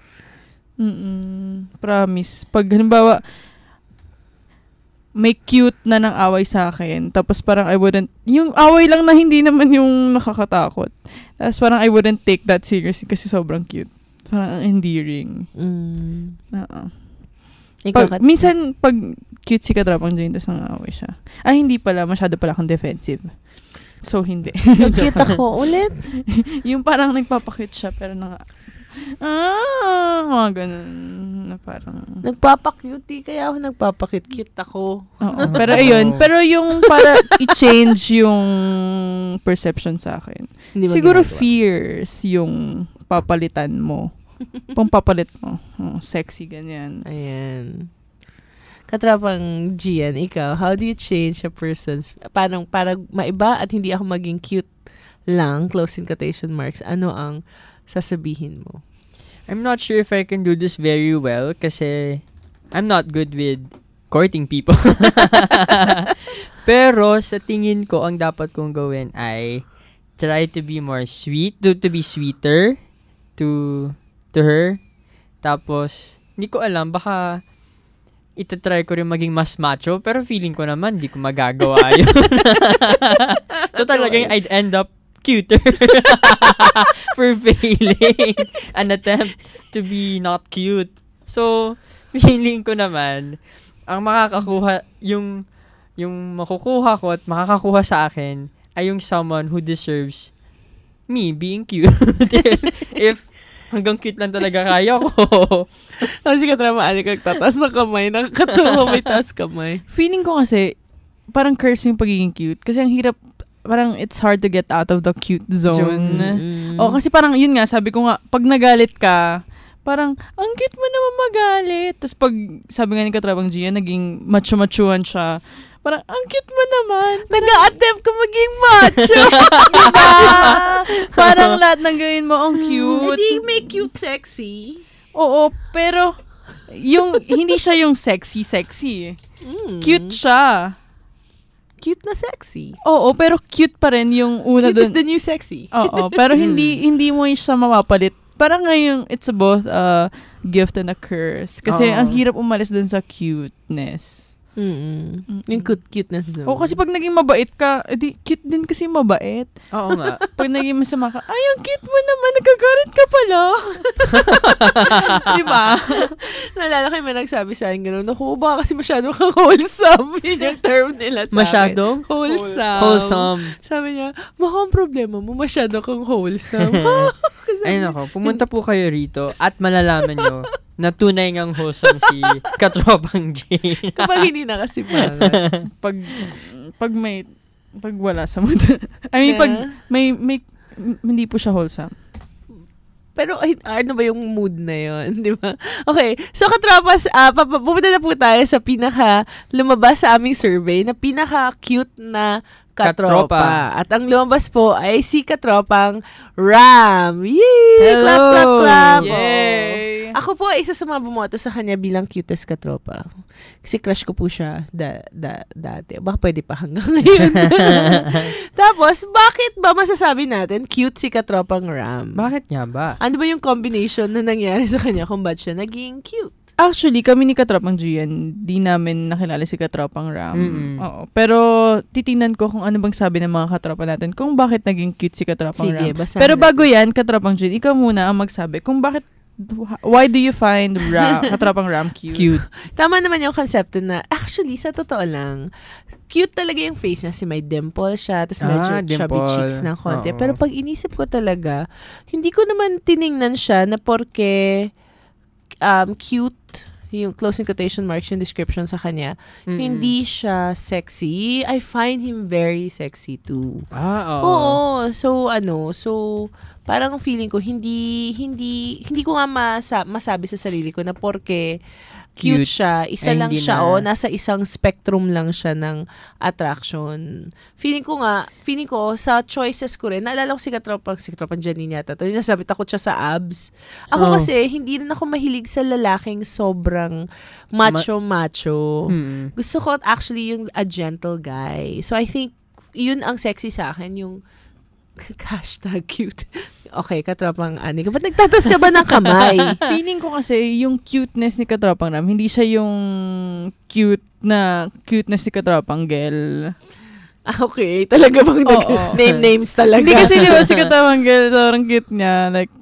Promise. Pag halimbawa, may cute na nang away sa akin. Tapos parang I wouldn't, yung away lang na hindi naman yung nakakatakot. Tapos parang I wouldn't take that seriously kasi sobrang cute. Parang endearing. Minsan, pag cute si Katropang Jane, tapos nang away siya. Ay, hindi pala. Masyado pala akong defensive. So, hindi. Nag-cute ako ulit. Yung parang nagpapakit siya, pero mga ganun. Na parang... Nagpapakute, kaya ako nagpapakit-cute ako. Oo. Pero ayun, pero yung para i-change yung perception sa akin. Siguro fears yung papalitan mo. Pampapalit mo. Oh, sexy, ganyan. Ayan. Katropang Gian, ikaw, how do you change a person's, para maiba at hindi ako maging cute lang, close in quotation marks, ano ang sasabihin mo? I'm not sure if I can do this very well kasi I'm not good with courting people. Pero sa tingin ko, ang dapat kong gawin ay try to be more sweet, to be sweeter to her. Tapos, hindi ko alam, baka itatry ko rin maging mas macho, pero feeling ko naman, hindi ko magagawa yun. So talagang I'd end up cuter for failing an attempt to be not cute. So, feeling ko naman, ang makakakuha, yung makukuha ko at makakakuha sa akin ay yung someone who deserves me being cute. If hanggang cute lang talaga kaya ko. Kasi Katropang Anika nagtataas ng kamay, nakakatawa may taas kamay. Feeling ko kasi, parang curse yung pagiging cute. Kasi ang hirap, parang it's hard to get out of the cute zone. O, kasi parang yun nga, sabi ko nga, pag nagalit ka, parang, ang cute mo naman magalit. Tapos pag, sabi nga ni Katropang Gian, naging macho-machuan siya. Parang, ang cute mo naman. Nag-a-attempt ka maging macho. Diba? Parang lahat ng gawin mo, ang cute. Hindi may cute sexy. Oo, pero, hindi siya yung sexy. Cute siya. Cute na sexy. Oo, pero cute pa rin yung una cute dun. Is the new sexy. Oo, pero hindi mo siya mapapalit. Parang ngayon, it's both a gift and a curse. Kasi ang hirap umalis dun sa cuteness. Yung cuteness zone. Oo, kasi pag naging mabait ka, cute din kasi mabait. Oo nga. Pag naging masama ka, ay, ang cute mo naman, nagkagarit ka pala. Diba? Naalala ko may nagsabi sa akin gano'n, naku, baka kasi masyado kang wholesome. Yun yung term nila sa masyadong? akin. Wholesome. Sabi niya, baka ang problema mo, masyado kang wholesome. Ayun ako, pumunta po kayo rito at malalaman nyo na tunay ngang wholesome si Katropang Jane. Kapag hindi na kasi bangat. Pag wala sa mood. I mean, pag may hindi po siya wholesome. Pero ano ba yung mood na yun, di ba? Okay, so katropas, pupunta na po tayo sa lumabas sa aming survey na pinaka-cute na katropa. At ang lumabas po ay si Katropang Ram. Yay! Hello! Clap, clap, clap! Yay! Ako po, isa sa mga bumoto sa kanya bilang cutest katropa. Kasi crush ko po siya dati. Baka pwede pa hanggang ngayon. Tapos, bakit ba masasabi natin cute si katropang Ram? Bakit nga ba? Ano ba yung combination na nangyari sa kanya kung ba't siya naging cute? Actually, kami ni Katropang Gian, di namin nakilala si Katropang Ram. Oo. Pero, titingnan ko kung ano bang sabi ng mga katropa natin kung bakit naging cute si Katropang Ram. Pero bago yan, Katropang Gian, ikaw muna ang magsabi kung bakit, why do you find Katropang Ram cute? Tama naman yung konsepto na, actually, sa totoo lang, cute talaga yung face niya. May dimple siya, tapos medyo chubby cheeks ng konti. Pero pag inisip ko talaga, hindi ko naman tiningnan siya na porke cute, yung closing quotation marks, yung description sa kanya, hindi siya sexy. I find him very sexy too. Oo. So, parang feeling ko, hindi ko nga masabi sa sarili ko na porke cute siya, isa lang siya, nasa isang spectrum lang siya ng attraction. Feeling ko, sa choices ko rin, naalala ko si Katropang Janine yata. Ito, nasabi, takot siya sa abs. Ako kasi, hindi rin ako mahilig sa lalaking sobrang macho-macho. Gusto ko actually yung a gentle guy. So, I think, yun ang sexy sa akin, yung #cute. Okay, Katropang Ani. Ba't nagtatas ka ba ng kamay? Feeling ko kasi yung cuteness ni Katropang Ram, hindi siya yung cuteness ni Katropang Gel. Okay, talaga bang name names talaga? Hindi kasi di ba si Katropang Gel, sobrang cute niya. Like,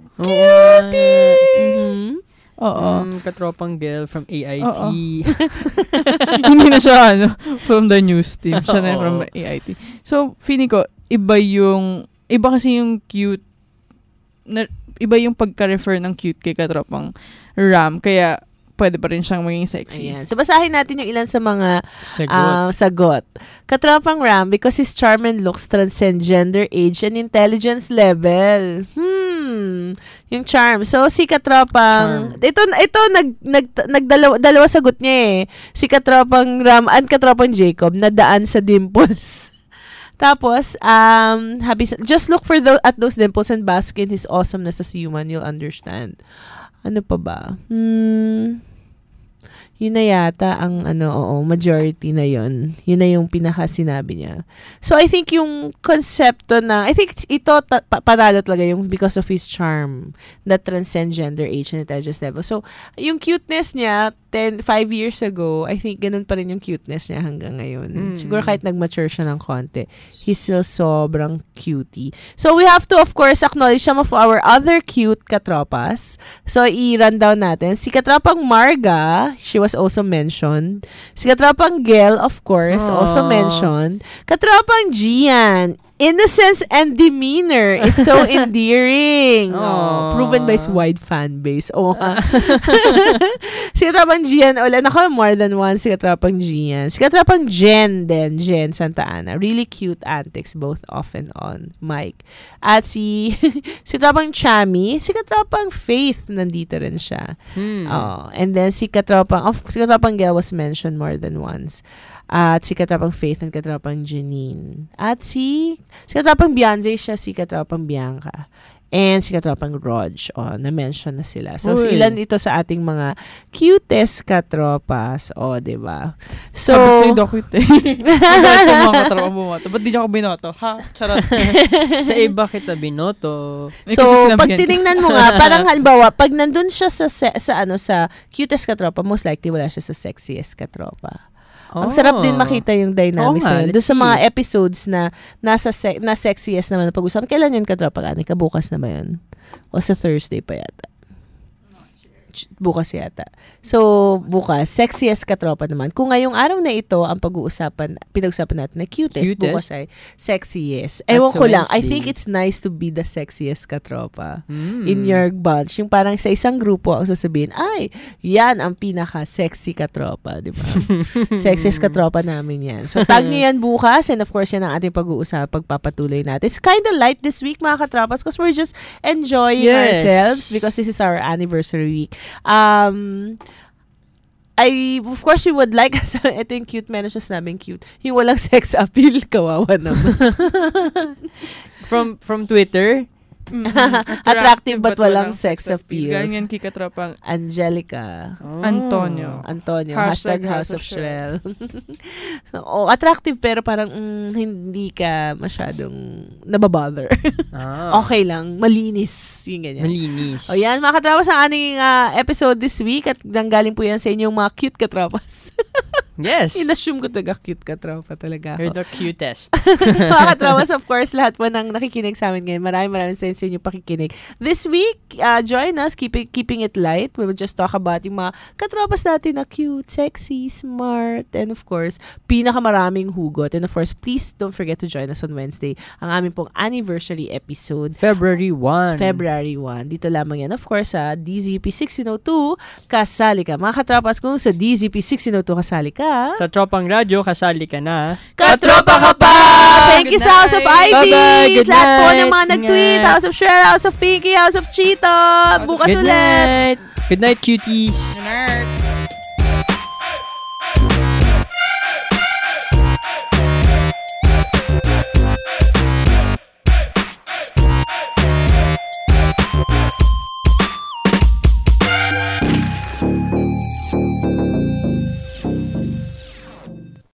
cutie! Oo. Katropang Gel from AIT. Hindi na siya from the news team. Siya na from AIT. So, feeling ko, iba kasi yung cute, iba yung pagka-refer ng cute kay Katropang Ram, kaya pwede pa rin siyang maging sexy. Ayan. So, basahin natin yung ilan sa mga sagot. Katropang Ram, because his charm and looks transcend gender, age, and intelligence level. Yung charm. So, si Katropang, ito nagdalawa sagot niya eh. Si Katropang Ram and Katropang Jacob, nadaan sa dimples. Tapos, just look at those dimples and bask in his awesomeness as human, you'll understand. Ano pa ba? Yun na yata ang majority na yun. Yun na yung pinaka-sinabi niya. So, I think yung konsepto I think ito panalo talaga yung because of his charm that transcend gender, age, and intelligence level. So, yung cuteness niya, 5 years ago, I think ganun pa rin yung cuteness niya hanggang ngayon. Siguro kahit nag-mature siya ng konti, he's still sobrang cutie. So, we have to, of course, acknowledge some of our other cute katropas. So, i-rundown natin. Si Katropang Marga, she was also mentioned. Si Katropang Gel, of course, also mentioned. Katropang Gian, innocence and demeanor is so endearing. Proven by his wide fan base. Si Katropang Gian, more than one si Katropang Gian. Si Katropang Jen din, Jen Santa Ana. Really cute antics, both off and on mic. At si Katropang Chami, si Katropang Faith, nandito rin siya. And then si Katropang Gel was mentioned more than once. At si Katropang Faith and Katropang Janine. At si Katropang Beyonce siya, si Katropang Bianca. And si Katropang Rog. Na-mention na sila. So, ilan ito sa ating mga cutest katropas. Diba? So, sabi sa'yo cute eh. Sa mga katropang bumoto. Ba't di niyo ako binoto? Ha? Charot. Sa iba kita binoto. So, pag tinignan mo nga, parang halimbawa, pag nandun siya sa cutest katropa, most likely wala siya sa sexiest katropa. Ang sarap din makita yung dynamics na yun. Doon sa mga episodes na na sexiest naman na pag-usapan. Kailan yun katropa? Bukas na ba yun? O sa Thursday pa yata? Bukas yata. So, bukas, sexiest katropa naman. Kung ngayong araw na ito, ang pinag-usapan natin na cutest, bukas ay sexiest. Ewan ko lang, I think it's nice to be the sexiest katropa in your bunch. Yung parang sa isang grupo, ang sasabihin, ay, yan ang pinaka-sexy katropa, di ba? Sexiest katropa namin yan. So, tag niyo yan bukas, and of course, yan ang ating pagpapatuloy natin. It's kind of light this week, mga katropas, because we're just enjoying ourselves because this is our anniversary week. Of course, we would like, ito yung cute messages namin, cute. Yung walang sex appeal, kawawa naman. From Twitter, Attractive but walang sex appeal. Ganyan kikatropang Angelica. Antonio. Hashtag House of Shrel. Attractive pero parang hindi ka masyadong nababother. Okay lang. Malinis. Yung ganyan. Malinis. O yan, mga katropas, ang ating episode this week at nanggaling po yan sa inyong mga cute katropas. Yes. In-assume ko cute katropa talaga ako. You're the cutest. Mga katropas, of course, lahat po nang nakikinig sa amin ngayon. Maraming sa inyo pakikinig. This week, join us, keeping it light. We will just talk about yung mga katropas natin na cute, sexy, smart, and of course, pinakamaraming hugot. And of course, please don't forget to join us on Wednesday. Ang aming pong anniversary episode. February 1. Dito lamang yan. Of course, sa DZUP 1602, kasali ka. Mga katropas, kung sa DZUP 1602 kasali ka, sa Tropang Radyo, kasali ka na. Katropa ka pa! Thank you sa House of Ivy! Bye-bye! Good lahat po night! ng mga nag-tweet. House of Shrel, House of Pinky, House of Cheetah. Bukas ulit! Good night, cuties! Good night!